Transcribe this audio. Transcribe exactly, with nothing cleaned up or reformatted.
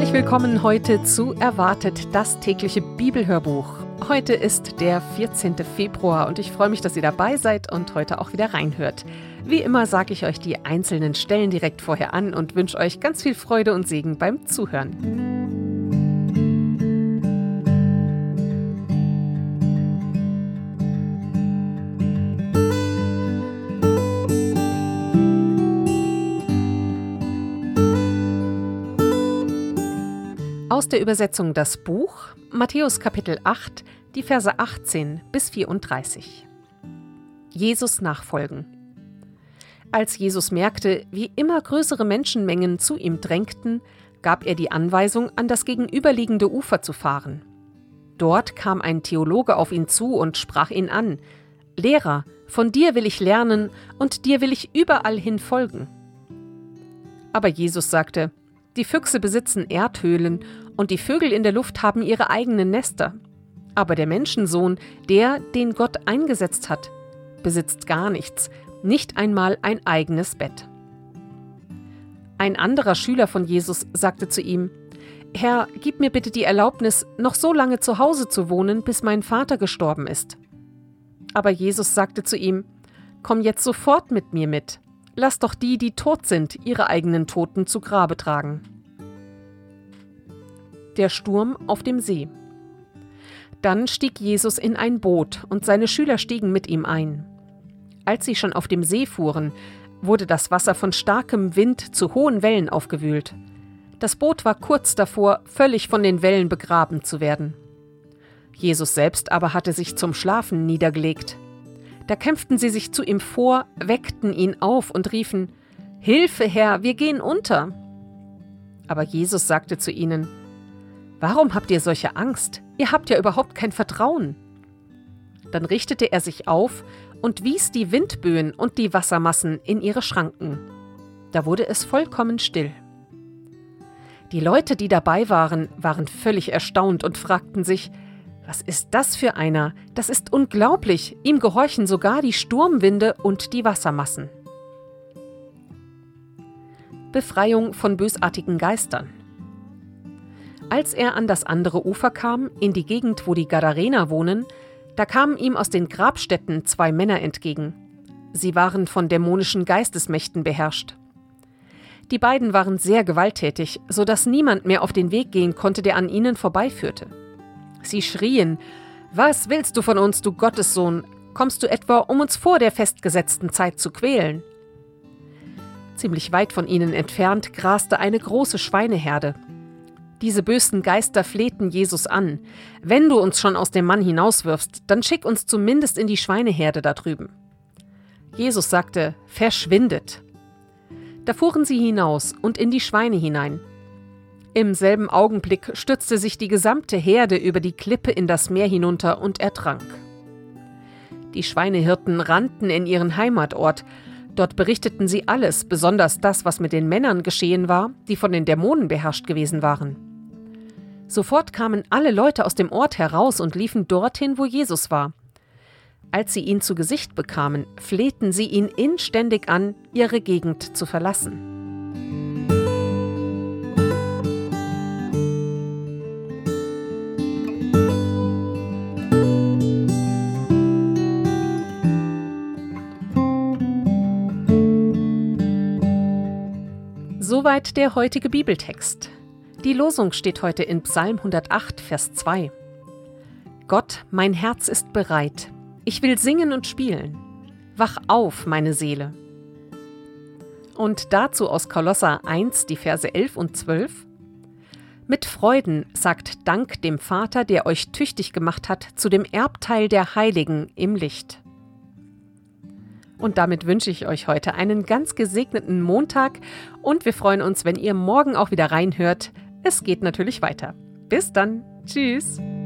Herzlich willkommen heute zu Erwartet, das tägliche Bibelhörbuch. Heute ist der vierzehnte Februar und ich freue mich, dass ihr dabei seid und heute auch wieder reinhört. Wie immer sage ich euch die einzelnen Stellen direkt vorher an und wünsche euch ganz viel Freude und Segen beim Zuhören. Aus der Übersetzung das Buch, Matthäus Kapitel acht, die Verse achtzehn bis vierunddreißig. Jesus nachfolgen. Als Jesus merkte, wie immer größere Menschenmengen zu ihm drängten, gab er die Anweisung, an das gegenüberliegende Ufer zu fahren. Dort kam ein Theologe auf ihn zu und sprach ihn an: »Lehrer, von dir will ich lernen und dir will ich überall hin folgen.« Aber Jesus sagte: »Die Füchse besitzen Erdhöhlen und die Vögel in der Luft haben ihre eigenen Nester. Aber der Menschensohn, der, den Gott eingesetzt hat, besitzt gar nichts, nicht einmal ein eigenes Bett.« Ein anderer Schüler von Jesus sagte zu ihm: »Herr, gib mir bitte die Erlaubnis, noch so lange zu Hause zu wohnen, bis mein Vater gestorben ist.« Aber Jesus sagte zu ihm: »Komm jetzt sofort mit mir mit. Lass doch die, die tot sind, ihre eigenen Toten zu Grabe tragen.« Der Sturm auf dem See. Dann stieg Jesus in ein Boot und seine Schüler stiegen mit ihm ein. Als sie schon auf dem See fuhren, wurde das Wasser von starkem Wind zu hohen Wellen aufgewühlt. Das Boot war kurz davor, völlig von den Wellen begraben zu werden. Jesus selbst aber hatte sich zum Schlafen niedergelegt. Da kämpften sie sich zu ihm vor, weckten ihn auf und riefen: »Hilfe, Herr, wir gehen unter!« Aber Jesus sagte zu ihnen: »Warum habt ihr solche Angst? Ihr habt ja überhaupt kein Vertrauen.« Dann richtete er sich auf und wies die Windböen und die Wassermassen in ihre Schranken. Da wurde es vollkommen still. Die Leute, die dabei waren, waren völlig erstaunt und fragten sich: »Was ist das für einer? Das ist unglaublich. Ihm gehorchen sogar die Sturmwinde und die Wassermassen.« Befreiung von bösartigen Geistern. Als er an das andere Ufer kam, in die Gegend, wo die Gadarener wohnen, da kamen ihm aus den Grabstätten zwei Männer entgegen. Sie waren von dämonischen Geistesmächten beherrscht. Die beiden waren sehr gewalttätig, sodass niemand mehr auf den Weg gehen konnte, der an ihnen vorbeiführte. Sie schrien: »Was willst du von uns, du Gottessohn? Kommst du etwa, um uns vor der festgesetzten Zeit zu quälen?« Ziemlich weit von ihnen entfernt graste eine große Schweineherde. Diese bösen Geister flehten Jesus an: »Wenn du uns schon aus dem Mann hinauswirfst, dann schick uns zumindest in die Schweineherde da drüben.« Jesus sagte: »Verschwindet!« Da fuhren sie hinaus und in die Schweine hinein. Im selben Augenblick stürzte sich die gesamte Herde über die Klippe in das Meer hinunter und ertrank. Die Schweinehirten rannten in ihren Heimatort. Dort berichteten sie alles, besonders das, was mit den Männern geschehen war, die von den Dämonen beherrscht gewesen waren. Sofort kamen alle Leute aus dem Ort heraus und liefen dorthin, wo Jesus war. Als sie ihn zu Gesicht bekamen, flehten sie ihn inständig an, ihre Gegend zu verlassen. Soweit der heutige Bibeltext. Die Losung steht heute in Psalm hundertacht, Vers zwei. »Gott, mein Herz ist bereit. Ich will singen und spielen. Wach auf, meine Seele.« Und dazu aus Kolosser eins, die Verse elf und zwölf. »Mit Freuden sagt Dank dem Vater, der euch tüchtig gemacht hat, zu dem Erbteil der Heiligen im Licht.« Und damit wünsche ich euch heute einen ganz gesegneten Montag und wir freuen uns, wenn ihr morgen auch wieder reinhört. Es geht natürlich weiter. Bis dann. Tschüss.